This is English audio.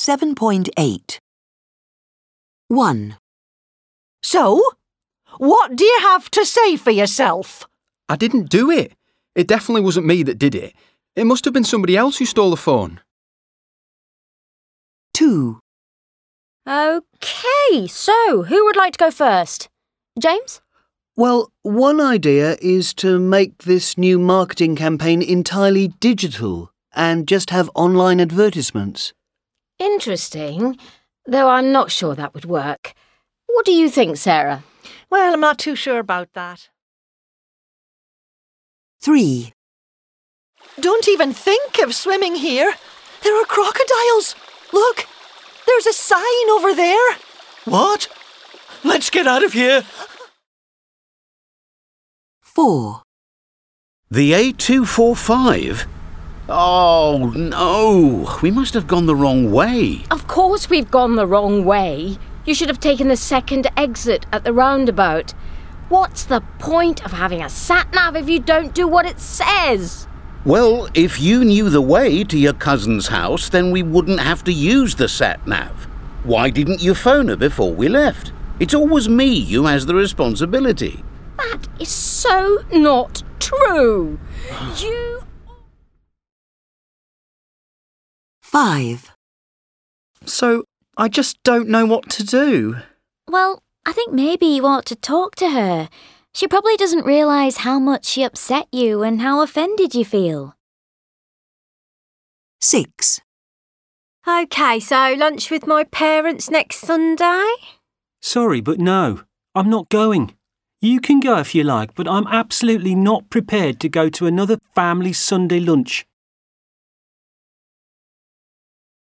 7.8. 1. So, what do you have to say for yourself? I didn't do it. It definitely wasn't me that did it. It must have been somebody else who stole the phone. 2. OK, so who would like to go first? James? Well, one idea is to make this new marketing campaign entirely digital and just have online advertisements. Interesting, though I'm not sure that would work. What do you think, Sarah? Well, I'm not too sure about that. 3. Don't even think of swimming here. There are crocodiles. Look, there's a sign over there. What? Let's get out of here. 4. The A245? Oh, no. We must have gone the wrong way. Of course we've gone the wrong way. You should have taken the second exit at the roundabout. What's the point of having a sat-nav if you don't do what it says? Well, if you knew the way to your cousin's house, then we wouldn't have to use the sat-nav. Why didn't you phone her before we left? It's always me who has the responsibility. That is so not true. 5. So, I just don't know what to do. Well, I think maybe you ought to talk to her. She probably doesn't realise how much she upset you and how offended you feel. 6. OK, so lunch with my parents next Sunday? Sorry, but no, I'm not going. You can go if you like, but I'm absolutely not prepared to go to another family Sunday lunch.